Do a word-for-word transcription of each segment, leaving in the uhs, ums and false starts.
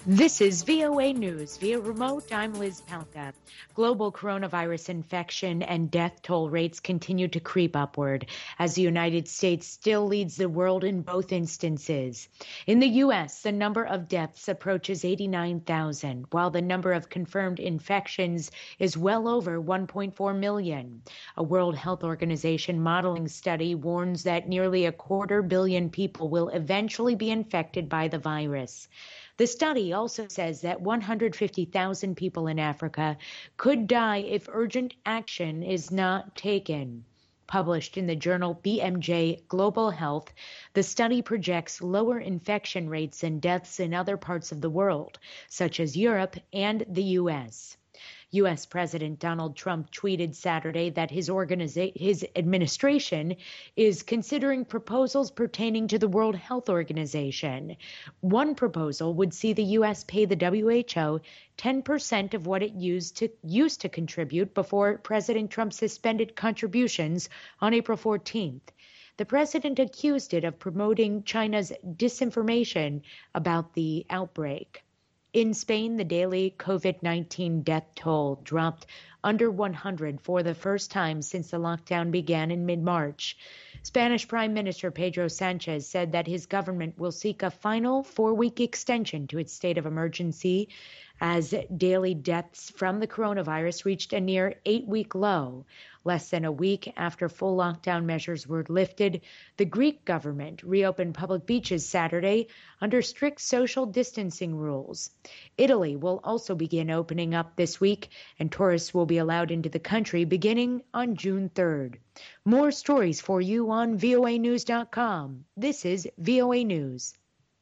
This is V O A News. Via remote, I'm Liz Palka. Global coronavirus infection and death toll rates continue to creep upward as the United States still leads the world in both instances. In the U S, the number of deaths approaches eighty-nine thousand, while the number of confirmed infections is well over one point four million. A World Health Organization modeling study warns that nearly a quarter billion people will eventually be infected by the virus. The study also says that one hundred fifty thousand people in Africa could die if urgent action is not taken. Published in the journal B M J Global Health, the study projects lower infection rates and deaths in other parts of the world, such as Europe and the U S. U S. President Donald Trump tweeted Saturday that his organiza- his administration is considering proposals pertaining to the World Health Organization. One proposal would see the U S pay the W H O ten percent of what it used to used to contribute before President Trump suspended contributions on April fourteenth. The president accused it of promoting China's disinformation about the outbreak. In Spain, the daily COVID nineteen death toll dropped under one hundred for the first time since the lockdown began in mid-March. Spanish Prime Minister Pedro Sanchez said that his government will seek a final four-week extension to its state of emergency as daily deaths from the coronavirus reached a near eight-week low. Less than a week after full lockdown measures were lifted, the Greek government reopened public beaches Saturday under strict social distancing rules. Italy will also begin opening up this week, and tourists will be allowed into the country beginning on June third. More stories for you on V O A news dot com. This is V O A News.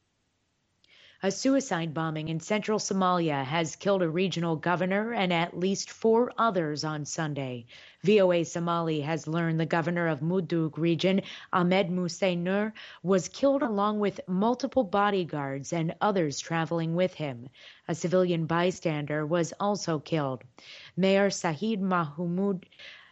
A suicide bombing in central Somalia has killed a regional governor and at least four others on Sunday. V O A Somali has learned the governor of Mudug region, Ahmed Musa Nur, was killed along with multiple bodyguards and others traveling with him. A civilian bystander was also killed. Mayor Sahid Mahmoud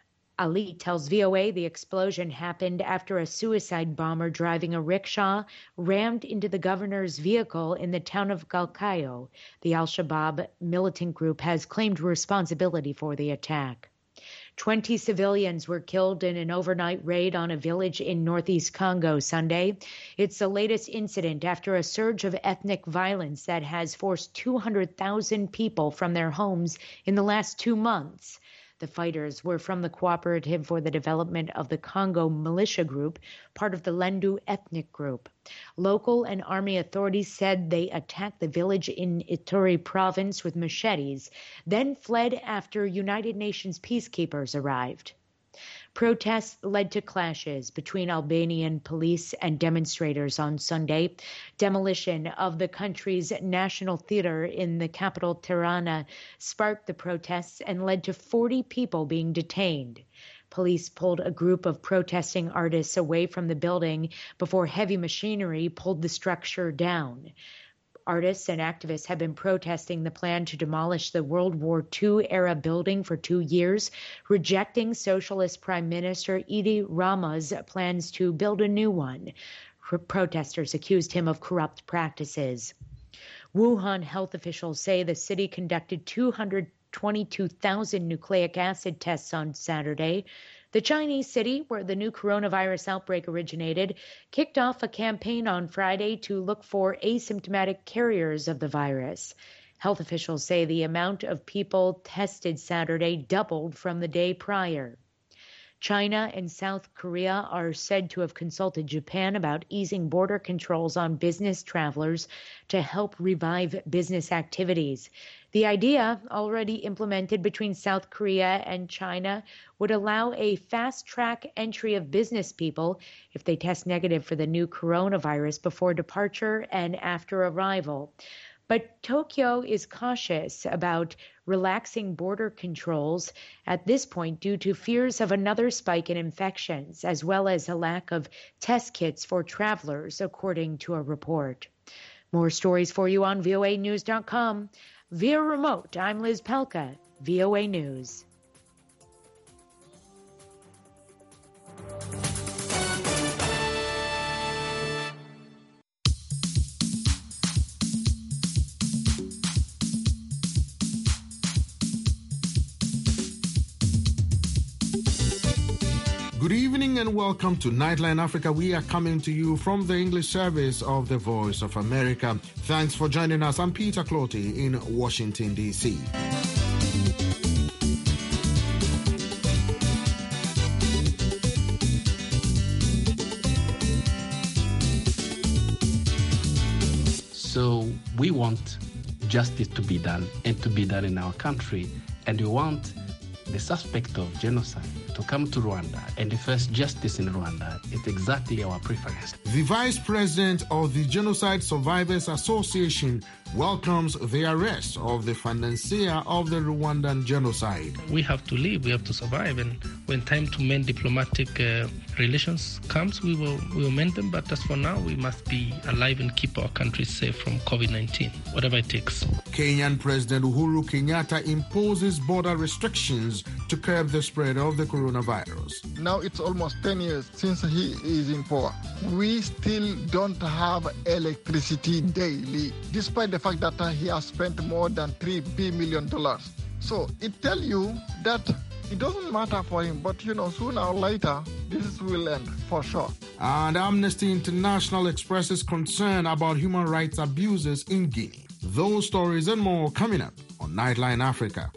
Ali tells V O A the explosion happened after a suicide bomber driving a rickshaw rammed into the governor's vehicle in the town of Galkayo. The Al-Shabaab militant group has claimed responsibility for the attack. Twenty civilians were killed in an overnight raid on a village in northeast Congo Sunday. It's the latest incident after a surge of ethnic violence that has forced two hundred thousand people from their homes in the last two months. The fighters were from the Cooperative for the Development of the Congo militia group, part of the Lendu ethnic group. Local and army authorities said they attacked the village in Ituri province with machetes, then fled after United Nations peacekeepers arrived. Protests led to clashes between Albanian police and demonstrators on Sunday. Demolition of the country's national theater in the capital Tirana sparked the protests and led to forty people being detained. Police pulled a group of protesting artists away from the building before heavy machinery pulled the structure down. Artists and activists have been protesting the plan to demolish the World War Two-era building for two years, rejecting Socialist Prime Minister Edi Rama's plans to build a new one. Protesters accused him of corrupt practices. Wuhan health officials say the city conducted two hundred twenty-two thousand nucleic acid tests on Saturday. The Chinese city, where the new coronavirus outbreak originated, kicked off a campaign on Friday to look for asymptomatic carriers of the virus. Health officials say the amount of people tested Saturday doubled from the day prior. China and South Korea are said to have consulted Japan about easing border controls on business travelers to help revive business activities. The idea, already implemented between South Korea and China, would allow a fast-track entry of business people if they test negative for the new coronavirus before departure and after arrival. But Tokyo is cautious about relaxing border controls at this point due to fears of another spike in infections, as well as a lack of test kits for travelers, according to a report. More stories for you on V O A news dot com. Via remote, I'm Liz Pelka, V O A News. Good evening and welcome to Nightline Africa. We are coming to you from the English service of the Voice of America. Thanks for joining us. I'm Peter Clotty in Washington, D C So we want justice to be done and to be done in our country. And we want the suspect of genocide to come to Rwanda and face justice in Rwanda. It's exactly our preference. The Vice President of the Genocide Survivors Association welcomes the arrest of the financier of the Rwandan genocide. We have to live, we have to survive, and when time to mend diplomatic uh, relations comes, we will we will mend them. But as for now, we must be alive and keep our country safe from COVID nineteen, whatever it takes. Kenyan President Uhuru Kenyatta imposes border restrictions to curb the spread of the coronavirus. Now it's almost ten years since he is in power. We still don't have electricity daily, despite the fact that uh, he has spent more than three billion dollars. So it tells you that it doesn't matter for him, but you know, sooner or later, this will end for sure. And Amnesty International expresses concern about human rights abuses in Guinea. Those stories and more coming up on Nightline Africa.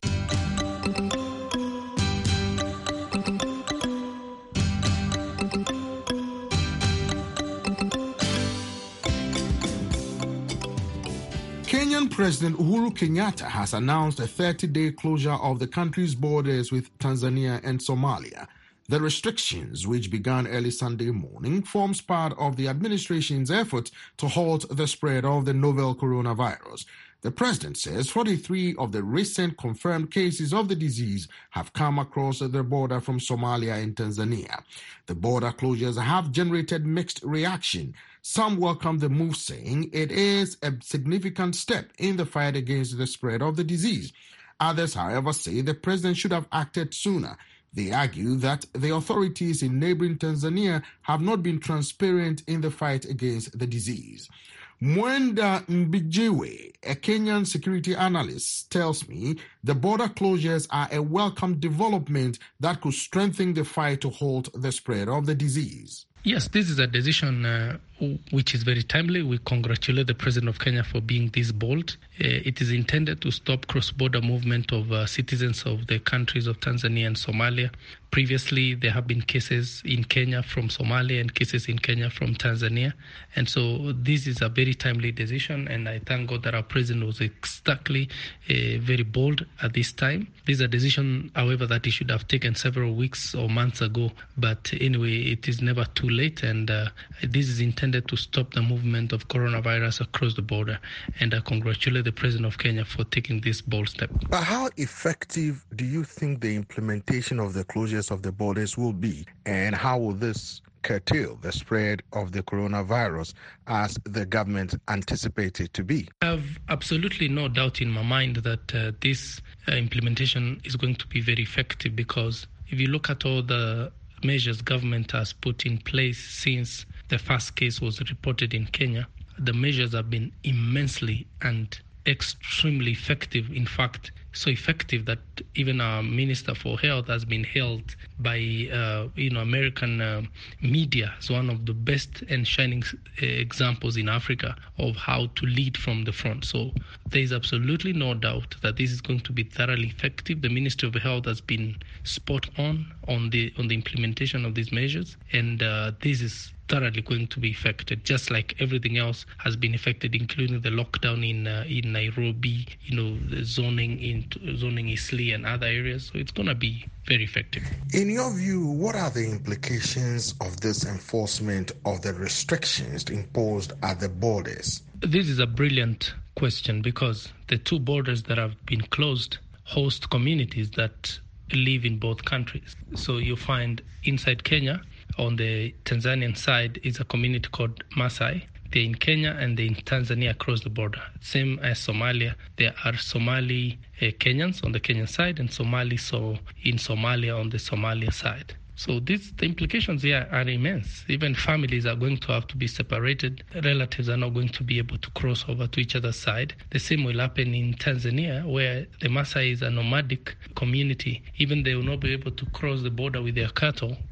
Kenyan President Uhuru Kenyatta has announced a thirty-day closure of the country's borders with Tanzania and Somalia. The restrictions, which began early Sunday morning, forms part of the administration's effort to halt the spread of the novel coronavirus. The president says forty-three of the recent confirmed cases of the disease have come across the border from Somalia and Tanzania. The border closures have generated mixed reaction. Some welcome the move, saying it is a significant step in the fight against the spread of the disease. Others, however, say the president should have acted sooner. They argue that the authorities in neighboring Tanzania have not been transparent in the fight against the disease. Mwenda Mbijiwe, a Kenyan security analyst, tells me the border closures are a welcome development that could strengthen the fight to halt the spread of the disease. Yes, this is a decision uh, which is very timely. We congratulate the President of Kenya for being this bold. Uh, it is intended to stop cross-border movement of uh, citizens of the countries of Tanzania and Somalia. Previously, there have been cases in Kenya from Somalia and cases in Kenya from Tanzania. And so this is a very timely decision, and I thank God that our President was exactly uh, very bold at this time. This is a decision, however, that he should have taken several weeks or months ago. But anyway, it is never too late, and uh, this is intended to stop the movement of coronavirus across the border. And I congratulate the President of Kenya for taking this bold step. But how effective do you think the implementation of the closures of the borders will be, and how will this curtail the spread of the coronavirus as the government anticipates it to be? I have absolutely no doubt in my mind that uh, this uh, implementation is going to be very effective, because if you look at all the measures government has put in place since the first case was reported in Kenya, the measures have been immensely and extremely effective. In fact, so effective that even our Minister for Health has been hailed by uh, you know American uh, media as one of the best and shining uh, examples in Africa of how to lead from the front. So there is absolutely no doubt that this is going to be thoroughly effective. The Ministry of Health has been spot on on the on the implementation of these measures, and uh, this is thoroughly going to be affected, just like everything else has been affected, including the lockdown in uh, in Nairobi, you know, the zoning in zoning Eastleigh and other areas. So it's going to be very effective. In your view, what are the implications of this enforcement of the restrictions imposed at the borders? This is a brilliant question, because the two borders that have been closed host communities that live in both countries. So you find inside Kenya, on the Tanzanian side, is a community called Maasai. They're in Kenya and they're in Tanzania across the border. Same as Somalia, there are Somali uh, Kenyans on the Kenyan side and Somali so in Somalia on the Somalia side. So this, the implications here are immense. Even families are going to have to be separated. Relatives are not going to be able to cross over to each other's side. The same will happen in Tanzania, where the Maasai is a nomadic community. Even they will not be able to cross the border with their cattle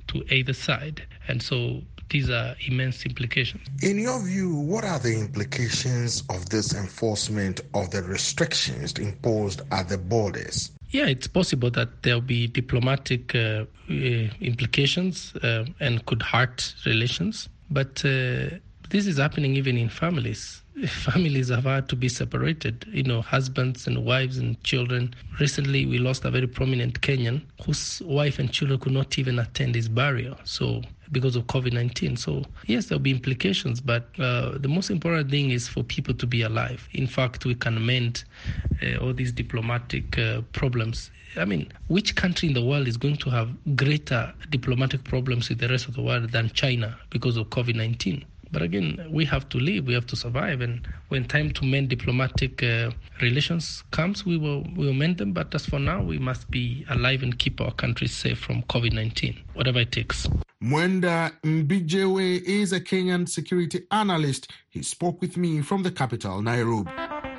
to either side. And so these are immense implications. In your view, what are the implications of this enforcement of the restrictions imposed at the borders? Yeah, it's possible that there'll be diplomatic uh, uh, implications uh, and could hurt relations. But uh, this is happening even in families. Families have had to be separated, you know, husbands and wives and children. Recently, we lost a very prominent Kenyan whose wife and children could not even attend his burial. So because of covid nineteen. So yes, there'll be implications, but uh, the most important thing is for people to be alive. In fact, we can mend uh, all these diplomatic uh, problems. I mean, which country in the world is going to have greater diplomatic problems with the rest of the world than China because of covid nineteen? But again, we have to live, we have to survive, and when time to mend diplomatic uh, relations comes, we will we will mend them. But as for now, we must be alive and keep our country safe from covid nineteen, whatever it takes. Mwenda Mbijewe is a Kenyan security analyst. He spoke with me from the capital, Nairobi.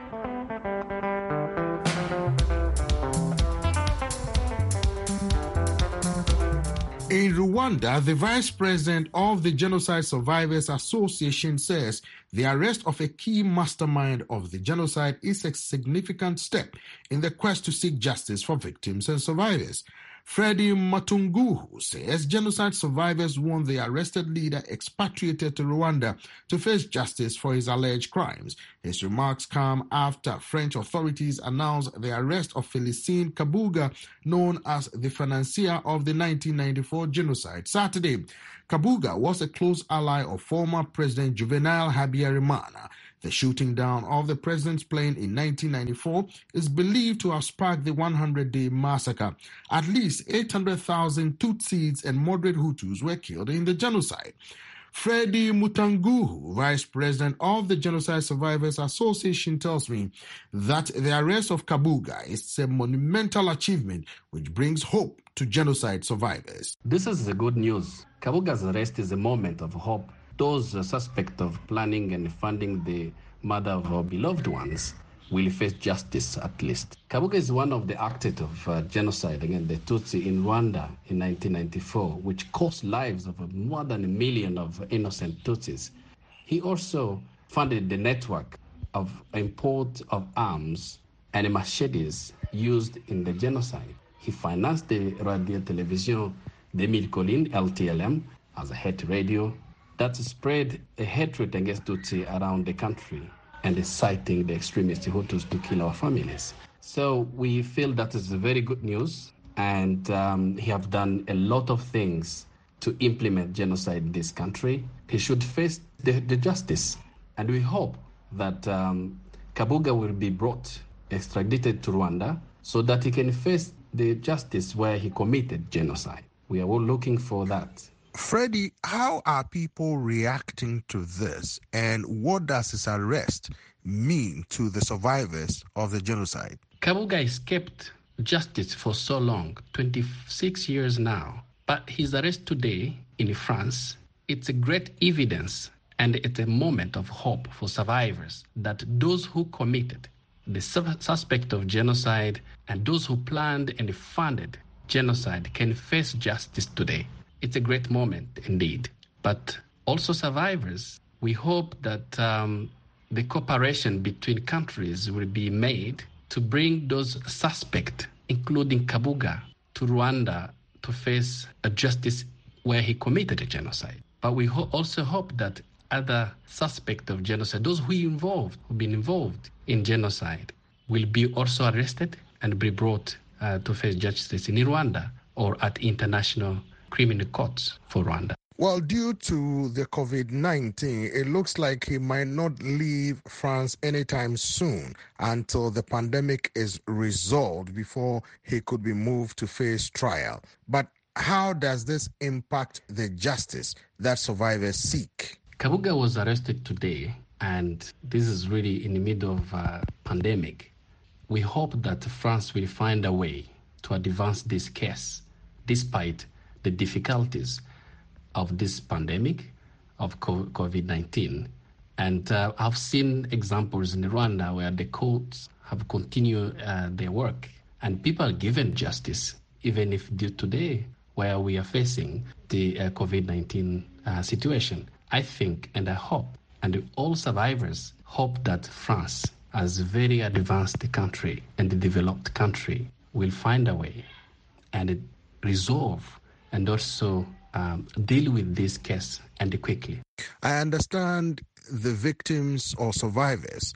In Rwanda, the vice president of the Genocide Survivors Association says the arrest of a key mastermind of the genocide is a significant step in the quest to seek justice for victims and survivors. Freddie Matunguhu says genocide survivors want the arrested leader expatriated to Rwanda to face justice for his alleged crimes. His remarks come after French authorities announced the arrest of Felicien Kabuga, known as the financier of the nineteen ninety-four genocide, Saturday. Kabuga was a close ally of former President Juvenal Habyarimana. The shooting down of the president's plane in nineteen ninety-four is believed to have sparked the hundred-day massacre. At least eight hundred thousand Tutsis and moderate Hutus were killed in the genocide. Freddie Mutanguhu, vice president of the Genocide Survivors Association, tells me that the arrest of Kabuga is a monumental achievement which brings hope to genocide survivors. This is the good news. Kabuga's arrest is a moment of hope. Those uh, suspect of planning and funding the murder of our beloved ones will face justice at least. Kabuga is one of the actors of uh, genocide against the Tutsi in Rwanda in nineteen ninety-four, which cost lives of more than a million of innocent Tutsis. He also funded the network of import of arms and machetes used in the genocide. He financed the Radio Television des Mille Collines, L T L M, as a hate radio that spread a hatred against Tutsi around the country and inciting the extremist Hutus to kill our families. So we feel that is very good news, and um, he have done a lot of things to implement genocide in this country. He should face the, the justice, and we hope that um, Kabuga will be brought, extradited to Rwanda, so that he can face the justice where he committed genocide. We are all looking for that. Freddie, how are people reacting to this, and what does his arrest mean to the survivors of the genocide? Kabuga escaped justice for so long, twenty-six years now. But his arrest today in France, it's a great evidence and it's a moment of hope for survivors that those who committed the suspect of genocide and those who planned and funded genocide can face justice today. It's a great moment indeed. But also survivors, we hope that um, the cooperation between countries will be made to bring those suspects, including Kabuga, to Rwanda to face a justice where he committed a genocide. But we ho- also hope that other suspects of genocide, those who involved, who've been involved in genocide, will be also arrested and be brought uh, to face justice in Rwanda or at international criminal courts for Rwanda. Well, due to the covid nineteen, it looks like he might not leave France anytime soon until the pandemic is resolved before he could be moved to face trial. But how does this impact the justice that survivors seek? Kabuga was arrested today, and this is really in the middle of a pandemic. We hope that France will find a way to advance this case, despite the difficulties of this pandemic of covid nineteen. And uh, I've seen examples in Rwanda where the courts have continued uh, their work and people are given justice, even if due today where we are facing the uh, COVID nineteen uh, situation. I think and I hope, and all survivors hope that France, as a very advanced country and a developed country, will find a way and resolve and also um, deal with this case and quickly. I understand the victims or survivors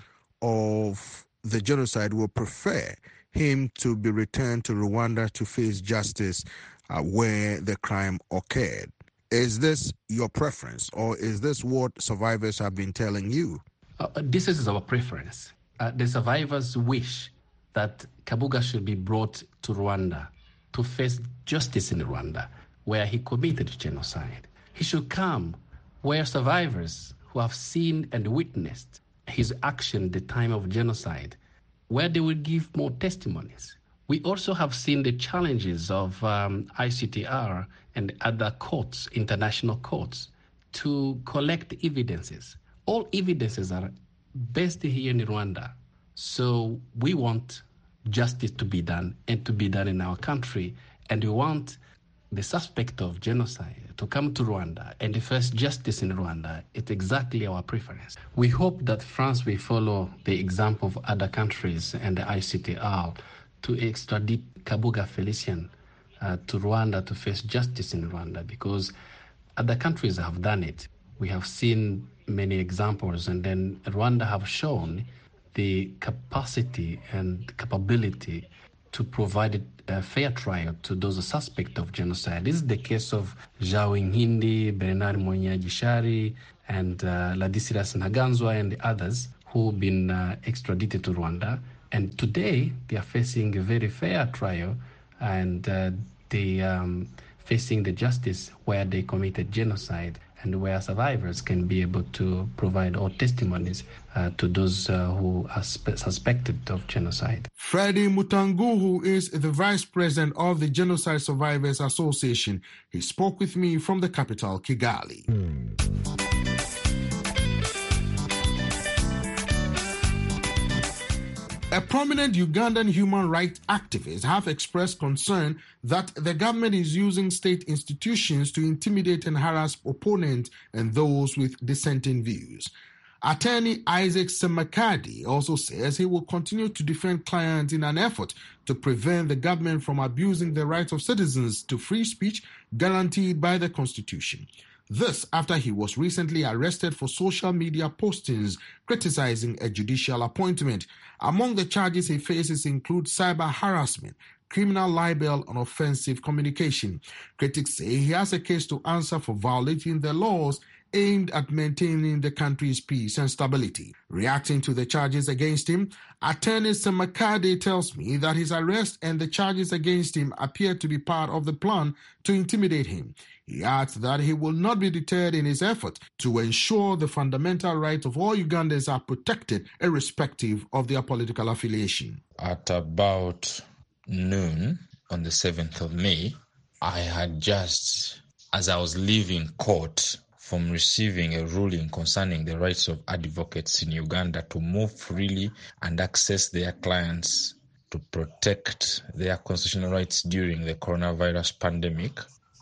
of the genocide will prefer him to be returned to Rwanda to face justice uh, where the crime occurred. Is this your preference, or is this what survivors have been telling you? Uh, this is our preference. Uh, the survivors wish that Kabuga should be brought to Rwanda to face justice in Rwanda, where he committed genocide. He should come where survivors who have seen and witnessed his action at the time of genocide, where they will give more testimonies. We also have seen the challenges of um, I C T R and other courts, international courts, to collect evidences. All evidences are based here in Rwanda. So we want justice to be done and to be done in our country. And we want the suspect of genocide to come to Rwanda and face justice in Rwanda. It's exactly our preference. We hope that France will follow the example of other countries and the I C T R to extradite Kabuga Felician uh, to Rwanda to face justice in Rwanda, because other countries have done it. We have seen many examples, and then Rwanda have shown the capacity and capability to provide a fair trial to those suspects of genocide. This is the case of Jao Inhindi, Bernard Monya Gishari, and uh, Ladislas Ntaganzwa and the others who've been uh, extradited to Rwanda. And today they are facing a very fair trial, and uh, they um, facing the justice where they committed genocide, and where survivors can be able to provide all testimonies uh, to those uh, who are spe- suspected of genocide. Freddie Mutangu, who is the vice president of the Genocide Survivors Association, he spoke with me from the capital, Kigali. Mm. A prominent Ugandan human rights activist have expressed concern that the government is using state institutions to intimidate and harass opponents and those with dissenting views. Attorney Isaac Semakadi also says he will continue to defend clients in an effort to prevent the government from abusing the rights of citizens to free speech guaranteed by the Constitution. This after he was recently arrested for social media postings criticizing a judicial appointment. Among the charges he faces include cyber harassment, criminal libel, and offensive communication. Critics say he has a case to answer for violating the laws aimed at maintaining the country's peace and stability. Reacting to the charges against him, Attorney Semakade tells me that his arrest and the charges against him appear to be part of the plan to intimidate him. He adds that he will not be deterred in his effort to ensure the fundamental rights of all Ugandans are protected irrespective of their political affiliation. At about noon on the seventh of May, I had just, as I was leaving court from receiving a ruling concerning the rights of advocates in Uganda to move freely and access their clients to protect their constitutional rights during the coronavirus pandemic,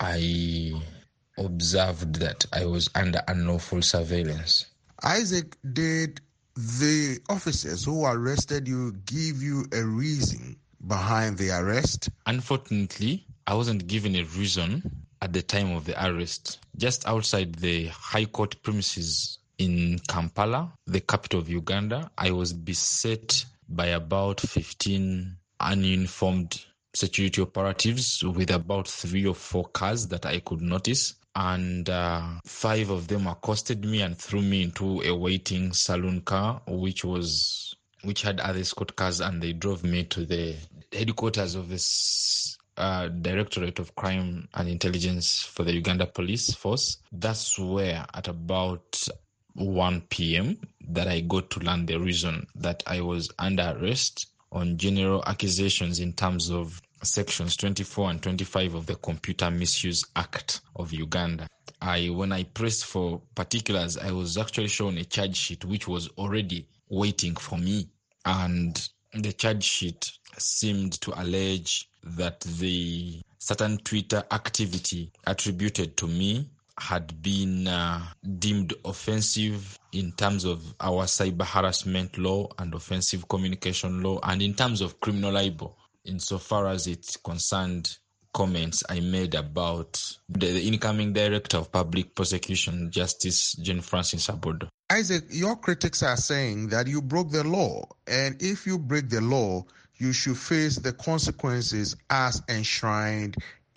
I observed that I was under unlawful surveillance. Isaac, did the officers who arrested you give you a reason behind the arrest? Unfortunately, I wasn't given a reason at the time of the arrest. Just outside the High Court premises in Kampala, the capital of Uganda, I was beset by about fifteen ununiformed security operatives with about three or four cars that I could notice. And uh, five of them accosted me and threw me into a waiting saloon car, which was which had other escort cars, and they drove me to the headquarters of this uh, Directorate of Crime and Intelligence for the Uganda Police Force. That's where at about one p.m. that I got to learn the reason that I was under arrest on general accusations in terms of sections twenty-four and twenty-five of the Computer Misuse Act of Uganda. I, when I pressed for particulars, I was actually shown a charge sheet which was already waiting for me. And the charge sheet seemed to allege that the certain Twitter activity attributed to me had been uh, deemed offensive in terms of our cyber harassment law and offensive communication law, and in terms of criminal libel, insofar as it concerned comments I made about the, the incoming Director of Public Prosecution, Justice Jane Francis Abodo. Isaac, your critics are saying that you broke the law, and if you break the law, you should face the consequences as enshrined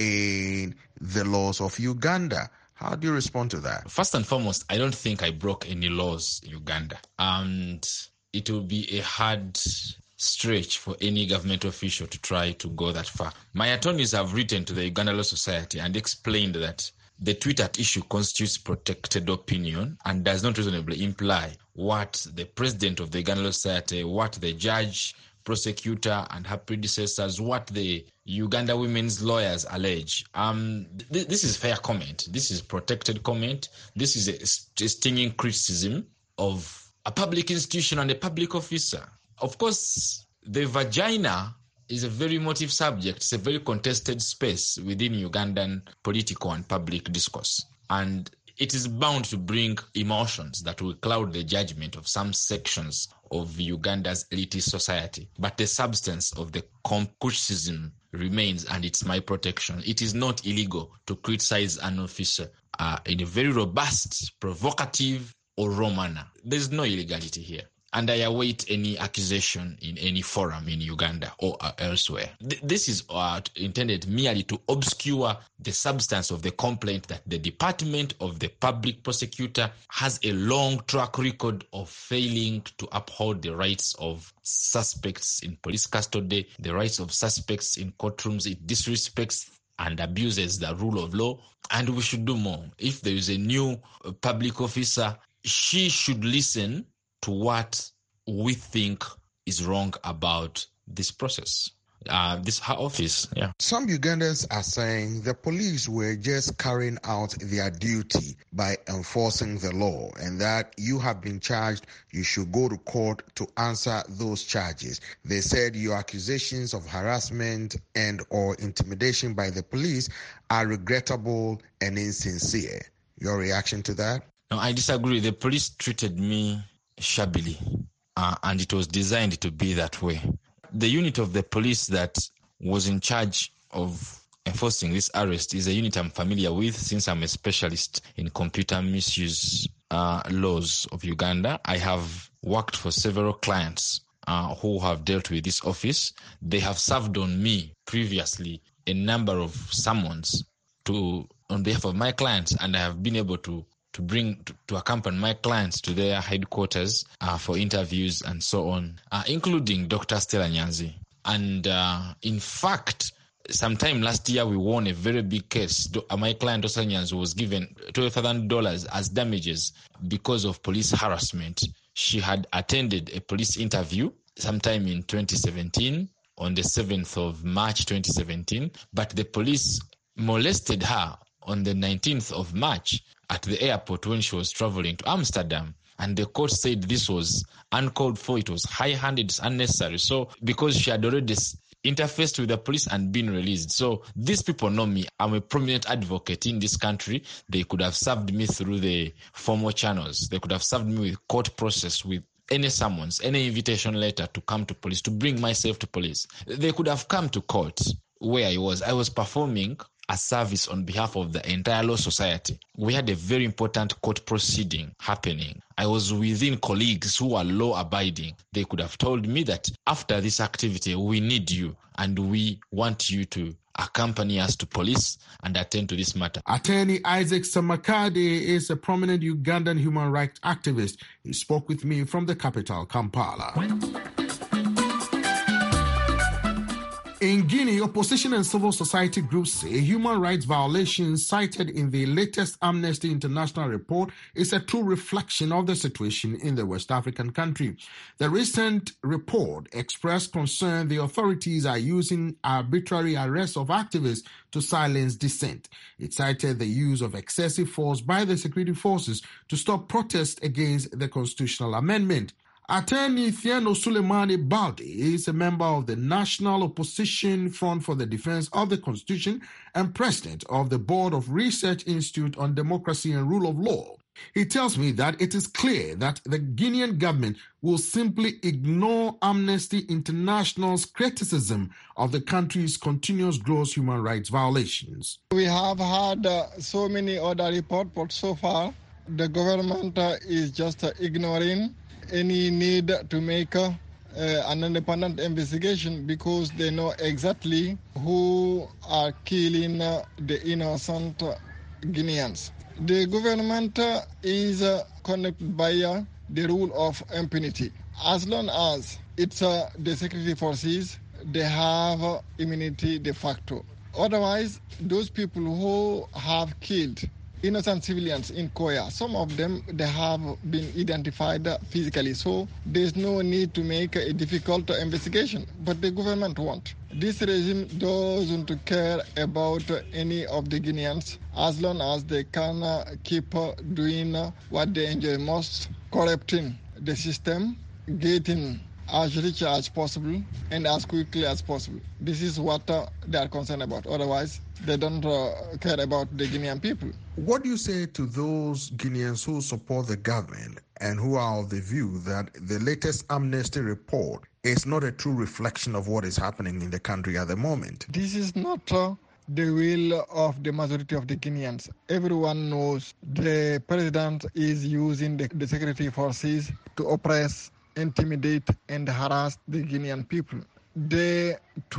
in the laws of Uganda. How do you respond to that? First and foremost, I don't think I broke any laws in Uganda. And it will be a hard stretch for any government official to try to go that far. My attorneys have written to the Uganda Law Society and explained that the tweet at issue constitutes protected opinion and does not reasonably imply what the president of the Uganda Law Society, what the judge, prosecutor and her predecessors, what the Uganda women's lawyers allege. Um, th- this is fair comment. This is protected comment. This is a, a stinging criticism of a public institution and a public officer. Of course, the vagina is a very emotive subject. It's a very contested space within Ugandan political and public discourse. And it is bound to bring emotions that will cloud the judgment of some sections of Uganda's elitist society. But the substance of the criticism remains, and it's my protection. It is not illegal to criticize an officer uh, in a very robust, provocative, or raw manner. There's no illegality here. And I await any accusation in any forum in Uganda or uh, elsewhere. Th- this is uh, intended merely to obscure the substance of the complaint that the Department of the Public Prosecutor has a long track record of failing to uphold the rights of suspects in police custody, the rights of suspects in courtrooms. It disrespects and abuses the rule of law, and we should do more. If there is a new uh, public officer, she should listen to what we think is wrong about this process, uh, this her office. Yeah. Some Ugandans are saying the police were just carrying out their duty by enforcing the law, and that you have been charged, you should go to court to answer those charges. They said your accusations of harassment and or intimidation by the police are regrettable and insincere. Your reaction to that? No, I disagree. The police treated me shabbily, uh, and it was designed to be that way. The unit of the police that was in charge of enforcing this arrest is a unit I'm familiar with since I'm a specialist in computer misuse uh, laws of Uganda. I have worked for several clients uh, who have dealt with this office. They have served on me previously a number of summons to on behalf of my clients, and I have been able to to bring, to, to accompany my clients to their headquarters uh, for interviews and so on, uh, including Doctor Stella Nyanzi. And uh, in fact, sometime last year, we won a very big case. My client, Doctor Nyanzi, was given twelve thousand dollars as damages because of police harassment. She had attended a police interview sometime in twenty seventeen, on the seventh of March twenty seventeen, but the police molested her on the nineteenth of March at the airport when she was traveling to Amsterdam. And the court said this was uncalled for, it was high-handed, it's unnecessary. So because she had already interfaced with the police and been released. So these people know me. I'm a prominent advocate in this country. They could have served me through the formal channels. They could have served me with court process, with any summons, any invitation letter to come to police, to bring myself to police. They could have come to court where I was. I was performing a service on behalf of the entire law society. We had a very important court proceeding happening. I was within colleagues who are law-abiding. They could have told me that after this activity, we need you and we want you to accompany us to police and attend to this matter. Attorney Isaac Samakade is a prominent Ugandan human rights activist. He spoke with me from the capital, Kampala. In Guinea, opposition and civil society groups say human rights violations cited in the latest Amnesty International report is a true reflection of the situation in the West African country. The recent report expressed concern the authorities are using arbitrary arrests of activists to silence dissent. It cited the use of excessive force by the security forces to stop protests against the constitutional amendment. Attorney Thieno Sulemani Balde is a member of the National Opposition Front for the Defense of the Constitution and president of the Board of Research Institute on Democracy and Rule of Law. He tells me that it is clear that the Guinean government will simply ignore Amnesty International's criticism of the country's continuous gross human rights violations. We have had uh, so many other reports, but so far the government uh, is just uh, ignoring any need to make uh, an independent investigation because they know exactly who are killing uh, the innocent uh, Guineans. The government uh, is uh, connected by uh, the rule of impunity. As long as it's uh, the security forces, they have uh, immunity de facto. Otherwise, those people who have killed innocent civilians in Koya, some of them, they have been identified physically. So there's no need to make a difficult investigation, but the government won't. This regime doesn't care about any of the Guineans as long as they can keep doing what they enjoy most, corrupting the system, getting as rich as possible and as quickly as possible. This is what uh, they are concerned about. Otherwise, they don't uh, care about the Guinean people. What do you say to those Guineans who support the government and who are of the view that the latest Amnesty report is not a true reflection of what is happening in the country at the moment? This is not uh, the will of the majority of the Guineans. Everyone knows the president is using the, the security forces to oppress, intimidate and harass the Guinean people. The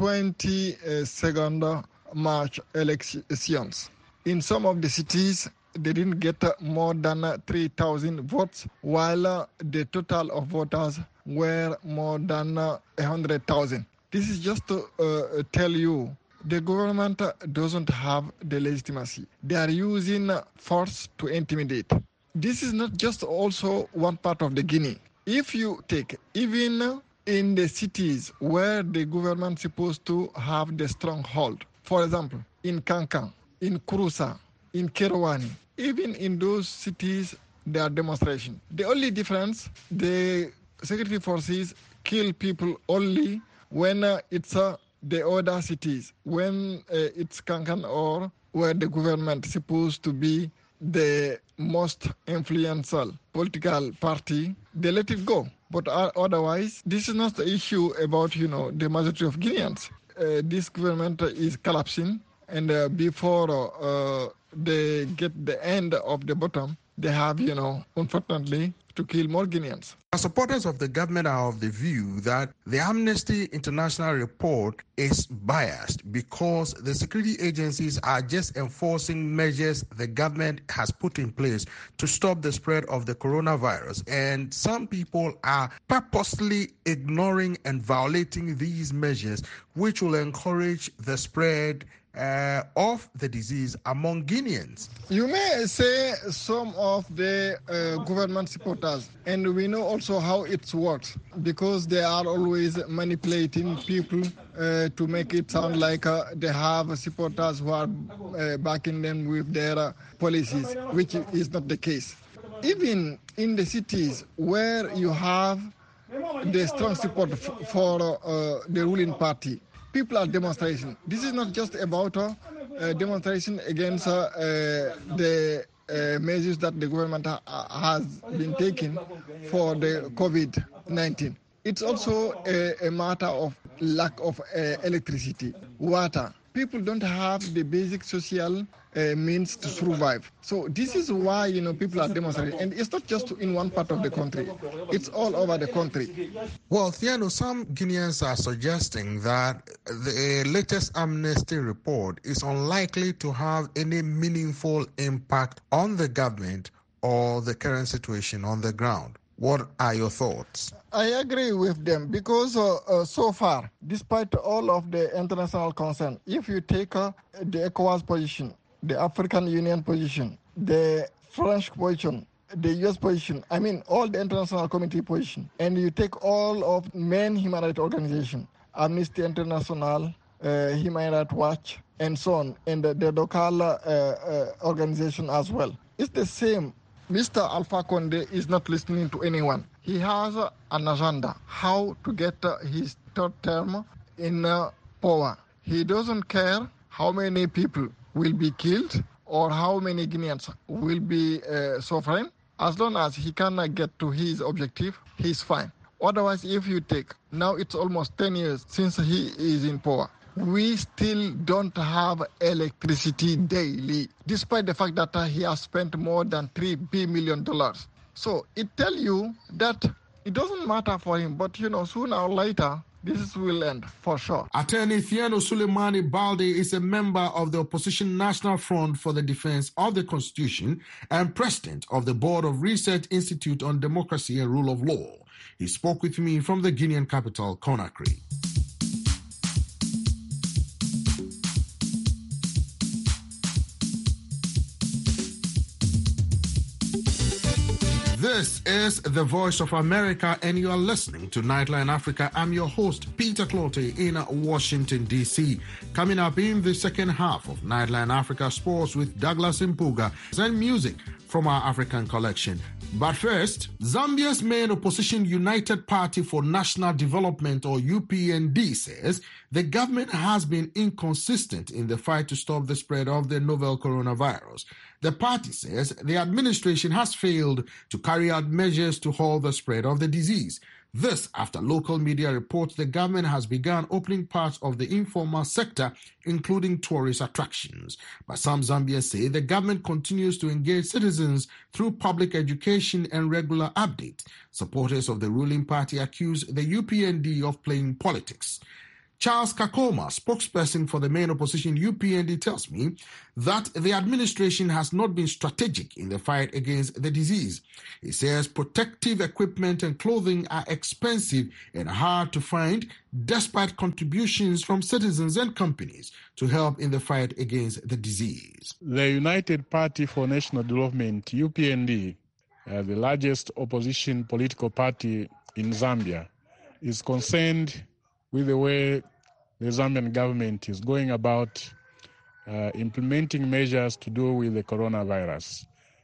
twenty-second March elections, in some of the cities, they didn't get more than three thousand votes, while the total of voters were more than one hundred thousand. This is just to uh, tell you the government doesn't have the legitimacy. They are using force to intimidate. This is not just also one part of the Guinea. If you take, even in the cities where the government is supposed to have the stronghold, for example, in Kankan, in Kurusa, in Kirwani, even in those cities, there are demonstrations. The only difference, the security forces kill people only when uh, it's uh, the other cities, when uh, it's Kankan or where the government is supposed to be the most influential political party, they let it go. But uh, otherwise, this is not the issue about, you know, the majority of Guineans. Uh, this government is collapsing, and uh, before uh, they get the end of the bottom, they have, you know, unfortunately, to kill more Guineans. Supporters of the government are of the view that the Amnesty International report is biased because the security agencies are just enforcing measures the government has put in place to stop the spread of the coronavirus. And some people are purposely ignoring and violating these measures, which will encourage the spread Uh, of the disease among Guineans. You may say some of the uh, government supporters, and we know also how it works, because they are always manipulating people uh, to make it sound like uh, they have supporters who are uh, backing them with their uh, policies, which is not the case. Even in the cities where you have the strong support f- for uh, the ruling party, people are demonstrating. This is not just about a uh, demonstration against uh, uh, the uh, measures that the government ha- has been taking for the covid nineteen. It's also a, a matter of lack of uh, electricity, water. People don't have the basic social uh, means to survive. So this is why, you know, people are demonstrating. And it's not just in one part of the country. It's all over the country. Well, Thieno, some Guineans are suggesting that the latest Amnesty report is unlikely to have any meaningful impact on the government or the current situation on the ground. What are your thoughts? I agree with them because uh, uh, so far, despite all of the international concern, if you take uh, the ECOWAS position, the African Union position, the French position, the U S position, I mean all the international committee position, and you take all of main human rights organizations, Amnesty International, uh, Human Rights Watch, and so on, and the, the local uh, uh, organization as well, it's the same. Mister Alpha Conde is not listening to anyone. He has uh, an agenda how to get uh, his third term in uh, power. He doesn't care how many people will be killed or how many Guineans will be uh, suffering. As long as he can uh, get to his objective, he's fine. Otherwise, if you take, now it's almost ten years since he is in power. We still don't have electricity daily, despite the fact that uh, he has spent more than three billion dollars. So it tells you that it doesn't matter for him, but you know, sooner or later, this will end for sure. Attorney Thieno Sulemani Balde is a member of the Opposition National Front for the Defense of the Constitution and president of the Board of Research Institute on Democracy and Rule of Law. He spoke with me from the Guinean capital, Conakry. This is the Voice of America, and you are listening to Nightline Africa. I'm your host, Peter Clottey, in Washington, D C Coming up in the second half of Nightline Africa Sports with Douglas Impuga and music from our African collection. But first, Zambia's main opposition United Party for National Development, or U P N D, says the government has been inconsistent in the fight to stop the spread of the novel coronavirus. The party says the administration has failed to carry out measures to halt the spread of the disease. This after local media reports the government has begun opening parts of the informal sector, including tourist attractions. But some Zambians say the government continues to engage citizens through public education and regular updates. Supporters of the ruling party accuse the U P N D of playing politics. Charles Kakoma, spokesperson for the main opposition U P N D, tells me that the administration has not been strategic in the fight against the disease. He says protective equipment and clothing are expensive and hard to find, despite contributions from citizens and companies to help in the fight against the disease. The United Party for National Development, U P N D, uh, the largest opposition political party in Zambia, is concerned with the way the Zambian government is going about uh, implementing measures to do with the coronavirus.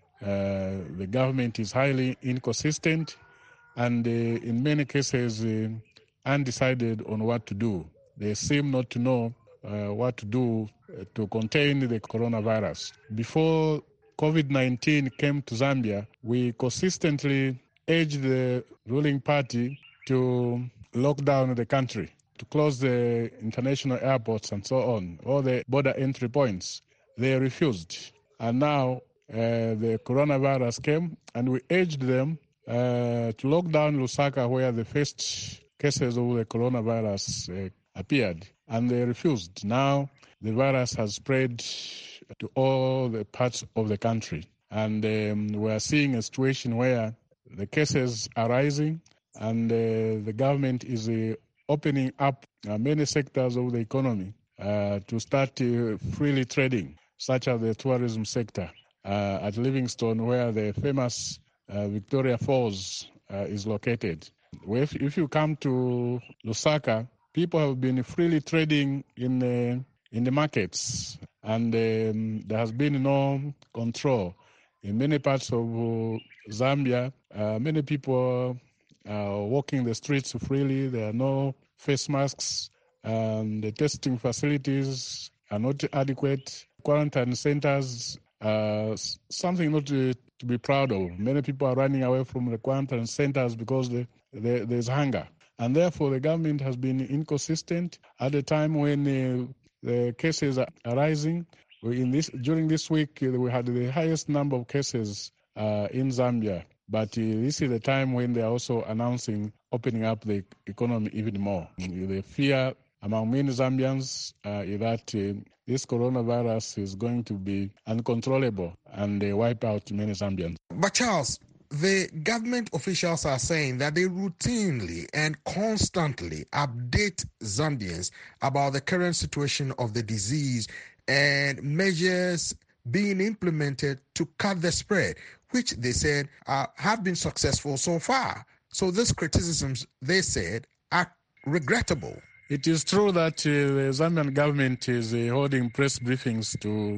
Uh, the government is highly inconsistent and uh, in many cases uh, undecided on what to do. They seem not to know uh, what to do to contain the coronavirus. Before COVID nineteen came to Zambia, we consistently urged the ruling party to lock down the country, to close the international airports and so on, all the border entry points. They refused. And now uh, the coronavirus came and we urged them uh, to lock down Lusaka, where the first cases of the coronavirus uh, appeared, and they refused. Now the virus has spread to all the parts of the country, and um, we are seeing a situation where the cases are rising, and uh, the government is uh, opening up uh, many sectors of the economy uh, to start uh, freely trading, such as the tourism sector uh, at Livingstone, where the famous uh, Victoria Falls uh, is located. If, if you come to Lusaka, people have been freely trading in the, in the markets, and um, there has been no control. In many parts of uh, Zambia, uh, many people are walking the streets freely. There are no face masks, and the testing facilities are not adequate. Quarantine centers are something not to, to be proud of. Many people are running away from the quarantine centers because the, the, there's hunger. And therefore, the government has been inconsistent at a time when uh, the cases are rising. In this, during this week, uh, we had the highest number of cases uh, in Zambia. But uh, this is the time when they are also announcing opening up the economy even more. The fear among many Zambians uh, is that uh, this coronavirus is going to be uncontrollable and uh, wipe out many Zambians. But Charles, the government officials are saying that they routinely and constantly update Zambians about the current situation of the disease and measures being implemented to cut the spread, which they said uh, have been successful so far. So these criticisms, they said, are regrettable. It is true that uh, the Zambian government is uh, holding press briefings to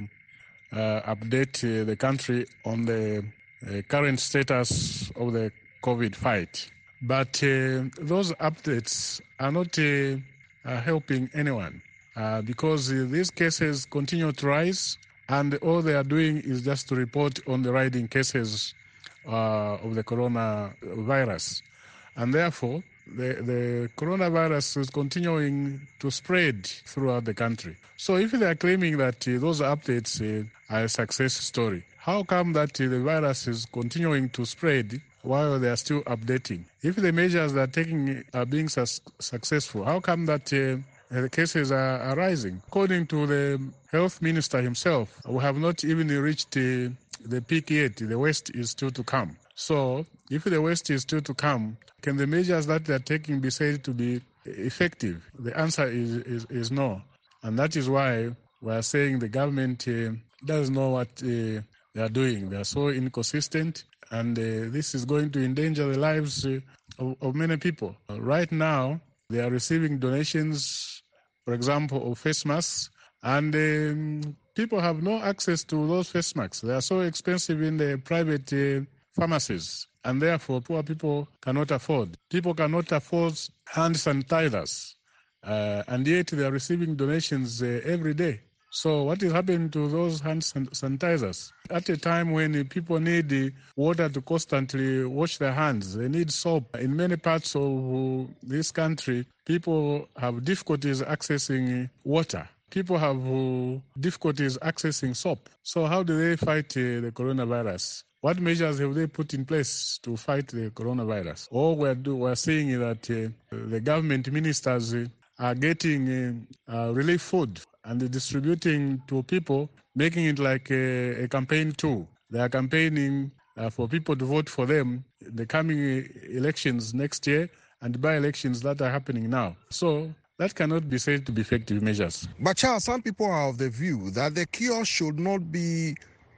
uh, update uh, the country on the uh, current status of the COVID fight. But uh, those updates are not uh, uh, helping anyone uh, because uh, these cases continue to rise, and all they are doing is just to report on the rising cases uh, of the coronavirus. And therefore, the, the coronavirus is continuing to spread throughout the country. So if they are claiming that uh, those updates uh, are a success story, how come that uh, the virus is continuing to spread while they are still updating? If the measures they are taking are being su- successful, how come that uh, the cases are, are rising? According to the health minister himself, we have not even reached uh, the peak yet. The worst is still to come. So if the worst is still to come, can the measures that they are taking be said to be effective? The answer is, is, is no. And that is why we are saying the government uh, doesn't know what uh, they are doing. They are so inconsistent, and uh, this is going to endanger the lives uh, of, of many people. Uh, right now, they are receiving donations, for example, of face masks, and um, people have no access to those face masks. They are so expensive in the private uh, pharmacies, and therefore poor people cannot afford. People cannot afford hand sanitizers, uh, and yet they are receiving donations uh, every day. So what is happening to those hand sanitizers? At a time when people need water to constantly wash their hands, they need soap. In many parts of this country, people have difficulties accessing water. People have difficulties accessing soap. So how do they fight uh, the coronavirus? What measures have they put in place to fight the coronavirus? All we're, do, we're seeing is that uh, the government ministers uh, are getting uh, uh, relief food and distributing to people, making it like a, a campaign tool. They are campaigning uh, for people to vote for them in the coming elections next year and by-elections that are happening now. So that cannot be said to be effective measures. But Charles, some people are of the view that the cure should not be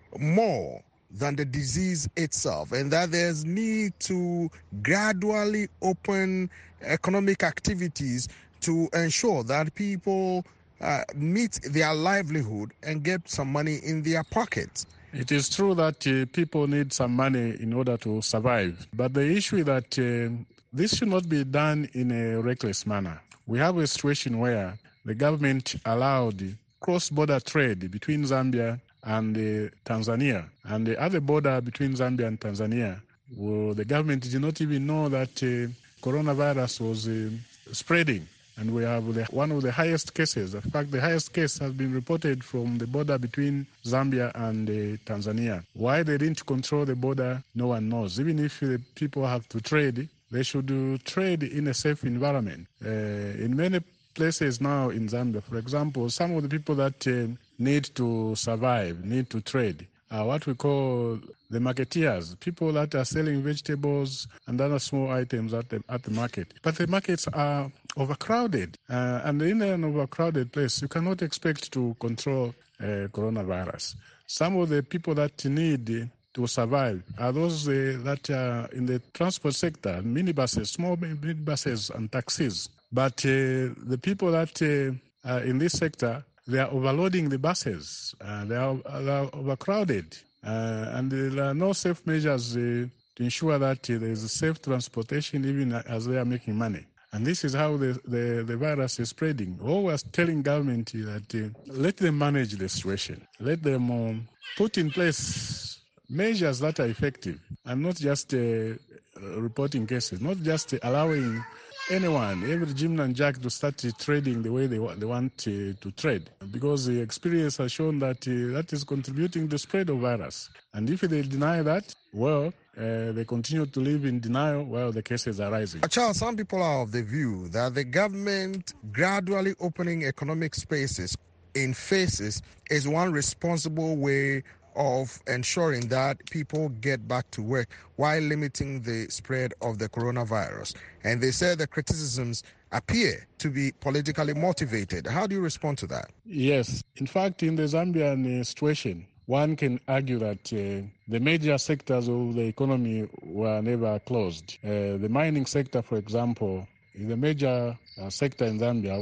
more than the disease itself, and that there's need to gradually open economic activities to ensure that people uh, meet their livelihood and get some money in their pockets. It is true that uh, people need some money in order to survive, but the issue is that uh, this should not be done in a reckless manner. We have a situation where the government allowed cross-border trade between Zambia and uh, Tanzania, and the other border between Zambia and Tanzania, well, the government did not even know that uh, coronavirus was uh, spreading. And we have the, one of the highest cases. In fact, the highest case has been reported from the border between Zambia and uh, Tanzania. Why they didn't control the border, no one knows. Even if the people have to trade, they should uh, trade in a safe environment. Uh, in many places now in Zambia, for example, some of the people that uh, need to survive, need to trade, are what we call the marketeers, people that are selling vegetables and other small items at the, at the market. But the markets are overcrowded, uh, and in an overcrowded place, you cannot expect to control uh, coronavirus. Some of the people that need to survive are those uh, that are in the transport sector, minibuses, small minibuses and taxis. But uh, the people that uh, are in this sector, they are overloading the buses. Uh, they, are, they are overcrowded. Uh, and there are no safe measures uh, to ensure that uh, there is safe transportation even as they are making money. And this is how the, the, the virus is spreading. All we're telling government is that uh, let them manage the situation. Let them um, put in place measures that are effective and not just uh, reporting cases, not just uh, allowing anyone, every Jim and Jack to start uh, trading the way they, wa- they want uh, to trade, because the experience has shown that uh, that is contributing to the spread of virus. And if they deny that, well, uh, they continue to live in denial while the cases are rising. Charles, some people are of the view that the government gradually opening economic spaces in phases is one responsible way of ensuring that people get back to work while limiting the spread of the coronavirus. And they say the criticisms appear to be politically motivated. How do you respond to that? Yes. In fact, in the Zambian uh, situation, one can argue that uh, the major sectors of the economy were never closed. Uh, the mining sector, for example, is a major uh, sector in Zambia, which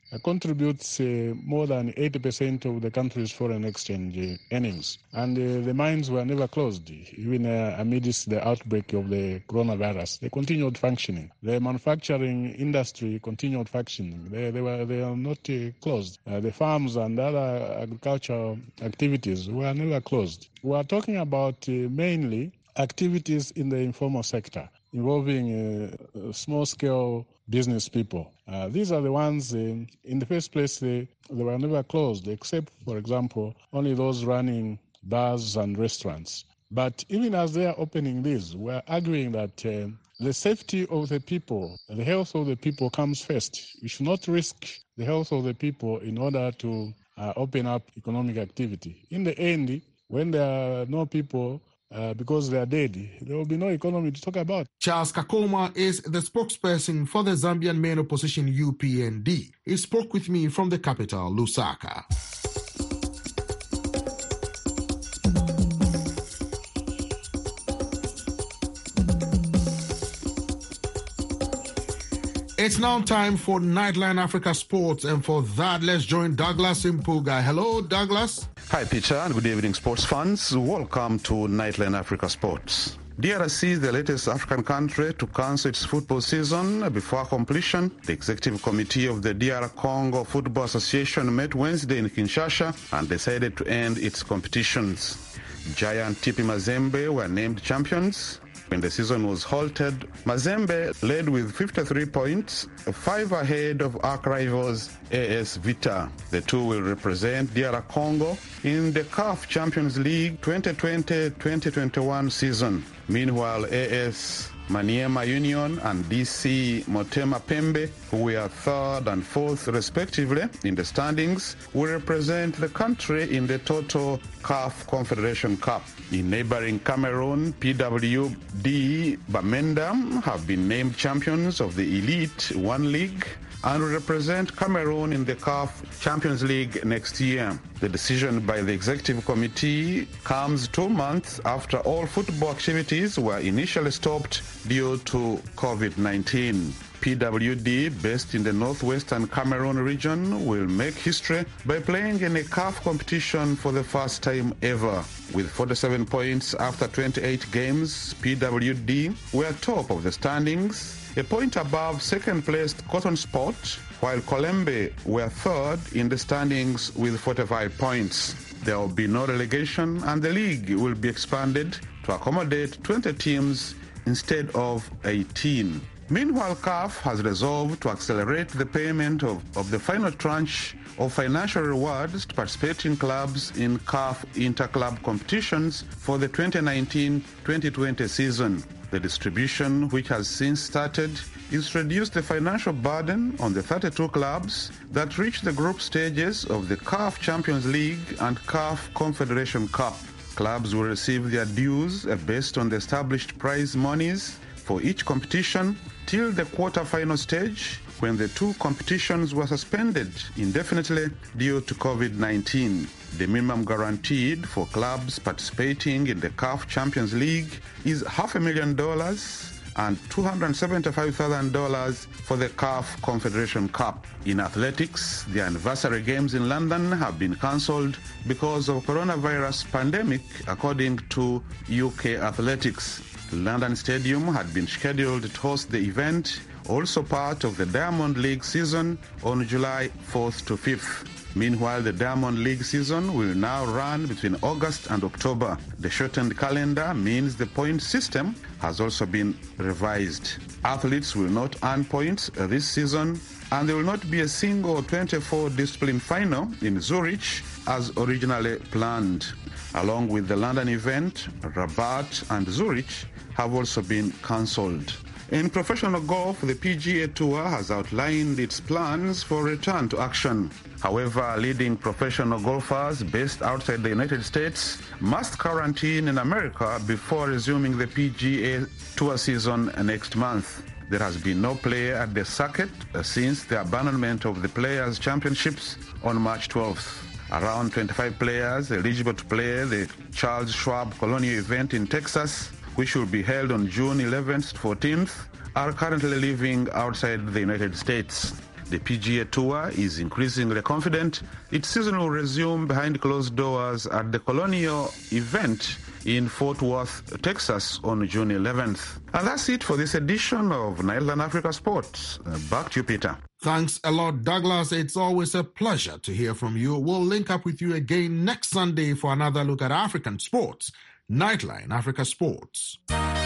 uh, contributes uh, more than eighty percent of the country's foreign exchange uh, earnings. And uh, the mines were never closed, even uh, amidst the outbreak of the coronavirus. They continued functioning. The manufacturing industry continued functioning. They, they were they are not uh, closed. Uh, the farms and other agricultural activities were never closed. We are talking about uh, mainly activities in the informal sector involving uh, small-scale business people. Uh, these are the ones, uh, in the first place, they, they were never closed, except, for example, only those running bars and restaurants. But even as they are opening these, we're arguing that uh, the safety of the people, the health of the people comes first. We should not risk the health of the people in order to uh, open up economic activity. In the end, when there are no people, Uh, because they are dead, there will be no economy to talk about. Charles Kakoma is the spokesperson for the Zambian main opposition U P N D. He spoke with me from the capital, Lusaka. It's now time for Nightline Africa Sports, and for that, let's join Douglas Impuga. Hello, Douglas. Hi, Peter, and good evening, sports fans. Welcome to Nightline Africa Sports. D R C is the latest African country to cancel its football season before completion. The executive committee of the D R Congo Football Association met Wednesday in Kinshasa and decided to end its competitions. Giant T P Mazembe were named champions. When the season was halted, Mazembe led with fifty-three points, five ahead of arch rivals A S Vita. The two will represent D R Congo in the C A F Champions League twenty twenty twenty twenty-one season. Meanwhile, A S Maniema Union and D C Motema Pembe, who were third and fourth respectively in the standings, will represent the country in the total C A F Confederation Cup. In neighboring Cameroon, P W D Bamenda have been named champions of the Elite One League and will represent Cameroon in the C A F Champions League next year. The decision by the executive committee comes two months after all football activities were initially stopped due to COVID nineteen. P W D, based in the northwestern Cameroon region, will make history by playing in a C A F competition for the first time ever. With forty-seven points after twenty-eight games, P W D were top of the standings, a point above second-placed Cotton Sport, while Colembe were third in the standings with forty-five points. There will be no relegation, and the league will be expanded to accommodate twenty teams instead of eighteen. Meanwhile, C A F has resolved to accelerate the payment of, of the final tranche of financial rewards to participating clubs in C A F inter-club competitions for the twenty nineteen twenty twenty season. The distribution, which has since started, is to reduce the financial burden on the thirty-two clubs that reach the group stages of the C A F Champions League and C A F Confederation Cup. Clubs will receive their dues based on the established prize monies for each competition till the quarter-final stage, when the two competitions were suspended indefinitely due to COVID nineteen. The minimum guaranteed for clubs participating in the C A F Champions League is half a million dollars and two hundred seventy-five thousand dollars for the C A F Confederation Cup. In athletics, the anniversary games in London have been cancelled because of coronavirus pandemic, according to U K Athletics. London Stadium had been scheduled to host the event, also part of the Diamond League season, on July fourth to fifth. Meanwhile, the Diamond League season will now run between August and October. The shortened calendar means the point system has also been revised. Athletes will not earn points this season, and there will not be a single twenty-four discipline final in Zurich as originally planned. Along with the London event, Rabat and Zurich have also been cancelled. In professional golf, the P G A Tour has outlined its plans for return to action. However, leading professional golfers based outside the United States must quarantine in America before resuming the P G A Tour season next month. There has been no play at the circuit since the abandonment of the Players' Championships on March twelfth. Around twenty-five players eligible to play the Charles Schwab Colonial event in Texas, which will be held on June eleventh to fourteenth, are currently living outside the United States. The P G A Tour is increasingly confident its season will resume behind closed doors at the Colonial event in Fort Worth, Texas on June eleventh. And that's it for this edition of Nightline Africa Sports. Uh, back to you, Peter. Thanks a lot, Douglas. It's always a pleasure to hear from you. We'll link up with you again next Sunday for another look at African sports. Nightline Africa Sports.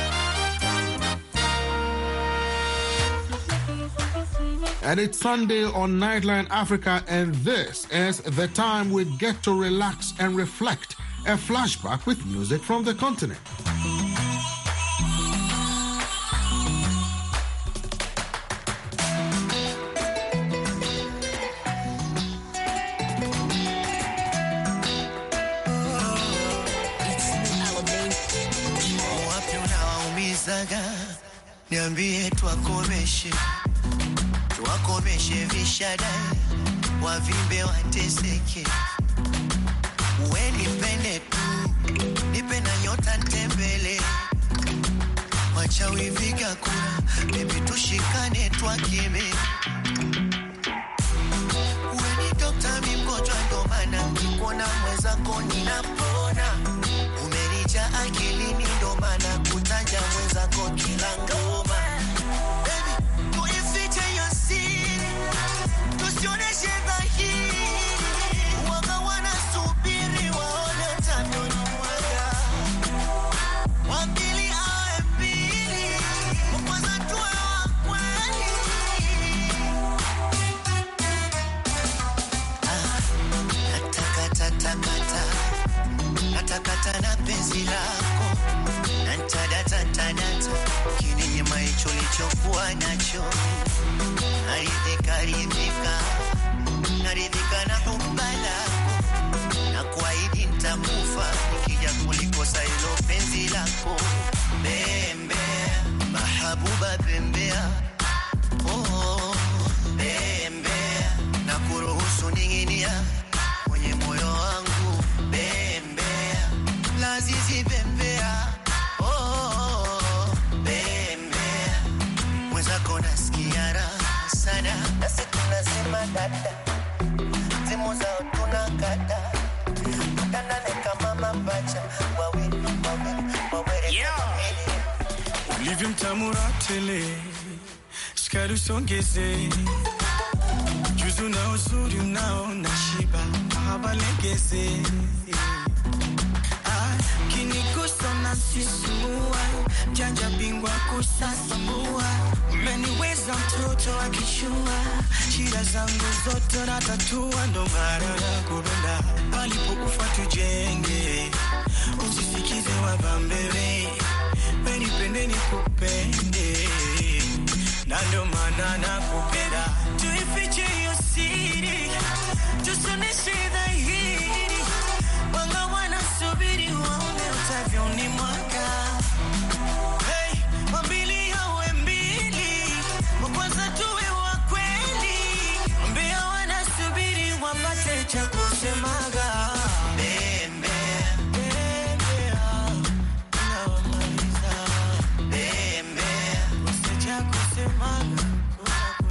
And it's Sunday on Nightline Africa, and this is the time we get to relax and reflect. A flashback with music from the continent. Niambie tuwakomeshe, tuwakomeshe vishadai, wavimbe wateseke. Uwe nipende tu, nipe na nyota ntembele. Wachawi viga kura, baby tushikane twakeme. Uwe ni dokta mi mgonjwa ndo maana nikona mwenzako ninapona. Umenija akilini ndo maana kutaja mwenzako kila ngoma. Baby, tuifiche hiyo siri, tusioneshe dhahiri. Wanga wanasubiri waone utaniona mwaga. Wambili awe mbili, kwanza tuwe wa kweli. Ah, natakata takata, natakata na penzi lako. Nantadata tadata, kininyima hicho lichokuwa nacho. Naridhika ridhika, naridhika na huba lako. Na kuahidi nitakufa, nikija kulikosa hilo penzi lako. Bembea, mahabuba bembea. Oh, bembea, na kuruhusu ninginia kwenye moyo wangu. Bembea, lazizi bembea. Oh, bembea, mwenzako nasikia raha sana. Nasi tunasema dada, timu zao tunakata. Tutanane kama mapacha, wawe, wawe, wawe. Yeah. Ulivyo mtamura tele, shikari usongeze. Juzu na uzuri unao na shiba, mahaba legeze. Kinigusa na sisua, janja bingwa kusasambua. Umeniweza mtoto akishua, shida zangu zote natatua. Ndo mara nakupenda, palipokufa tujenge. Usisikize wabambele, penipende nikupende. Na ndo maana nakupenda. Tuifiche hiyo siri, tusioneshe dhahiri. Wanga wanasubiri waone utavyoni mwaka. Hey, wambili yawe mbili, wakwanza tuwe wa kweli. Mbea wanasubiri wapate cha kusemaga. Bembea, bembea, unawamaliza. Bembea, usicha kusemaga,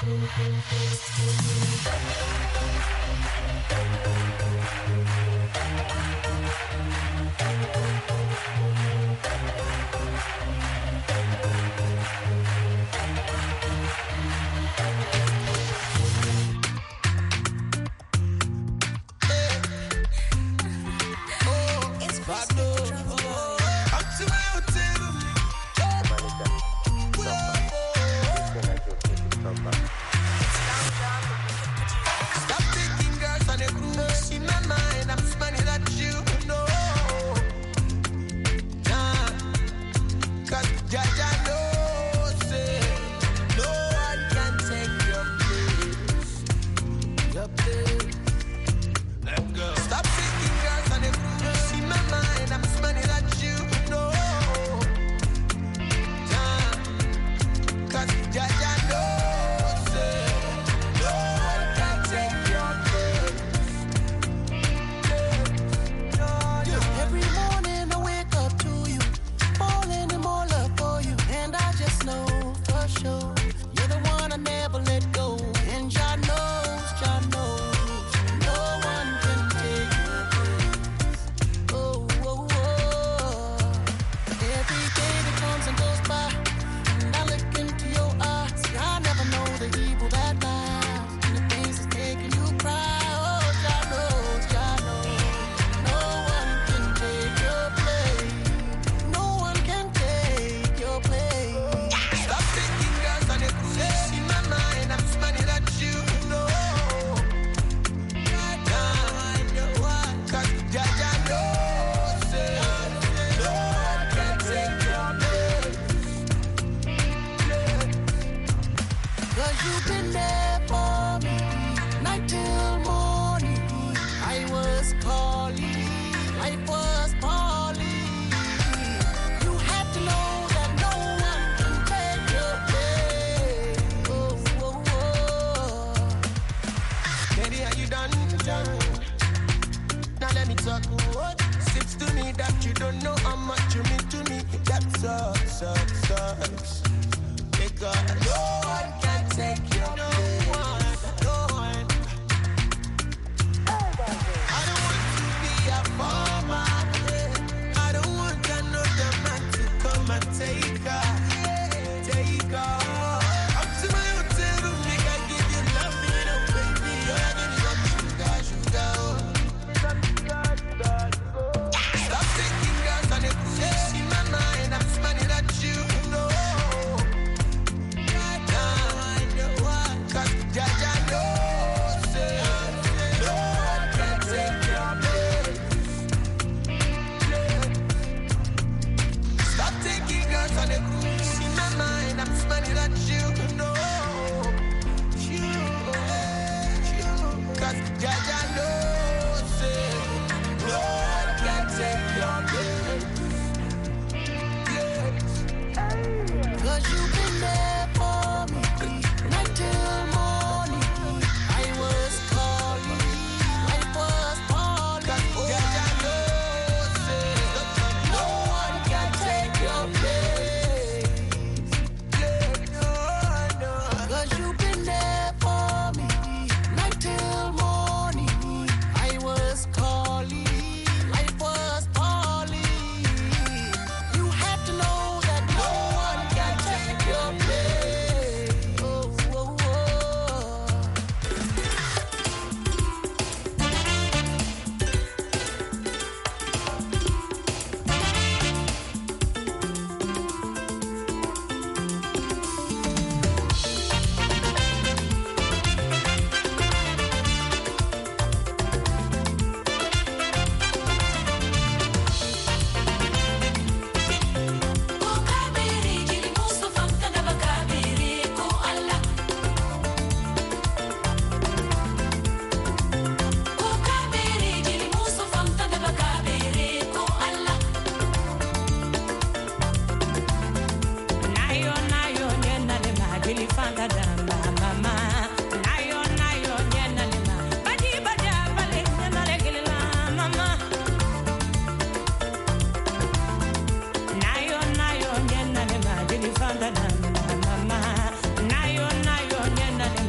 Nayo nayo nyena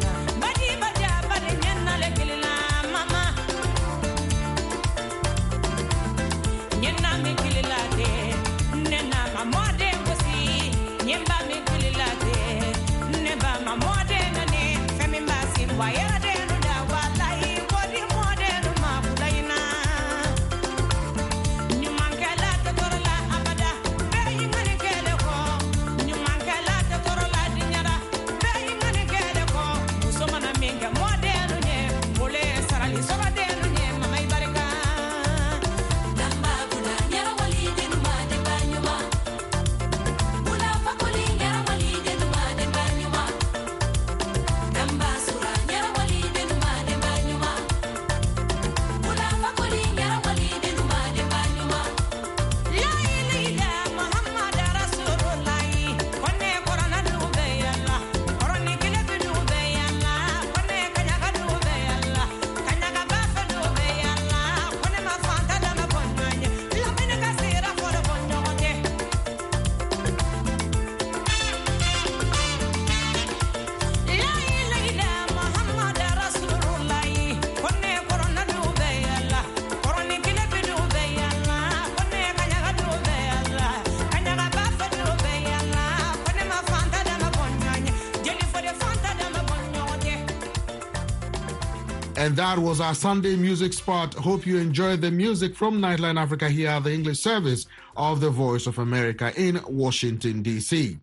And that was our Sunday music spot. Hope you enjoyed the music from Nightline Africa here at the English service of the Voice of America in Washington, D C.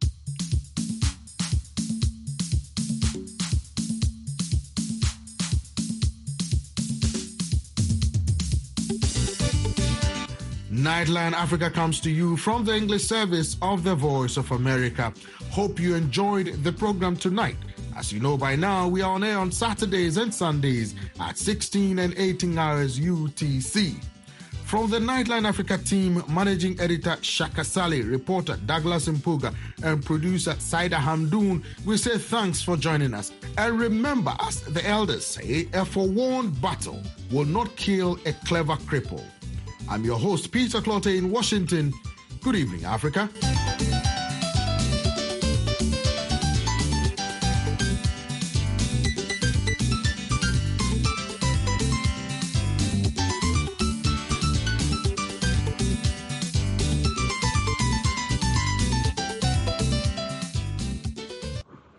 Nightline Africa comes to you from the English service of the Voice of America. Hope you enjoyed the program tonight. As you know by now, we are on air on Saturdays and Sundays at sixteen and eighteen hours U T C. From the Nightline Africa team, managing editor Shaka Sali, reporter Douglas Mpuga, and producer Saida Hamdoun, we say thanks for joining us. And remember, as the elders say, a forewarned battle will not kill a clever cripple. I'm your host, Peter Clottey in Washington. Good evening, Africa.